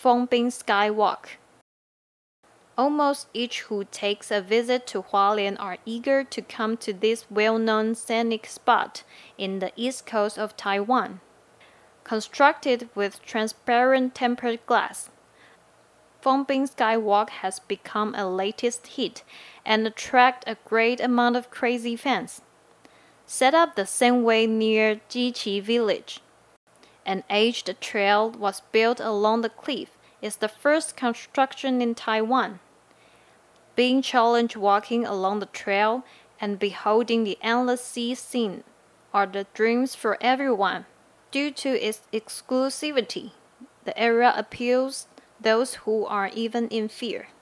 Fongbin Skywalk. Almost each who takes a visit to Hualien are eager to come to this well-known scenic spot in the east coast of Taiwan. Constructed with transparent tempered glass, Fongbin Skywalk has become a latest hit and attract a great amount of crazy fans. Set up the same way near Jiqi Village, an aged trail was built along the cliff. It's the first construction in Taiwan. Being challenged walking along the trail and beholding the endless sea scene are the dreams for everyone. Due to its exclusivity, the area appeals those who are even in fear.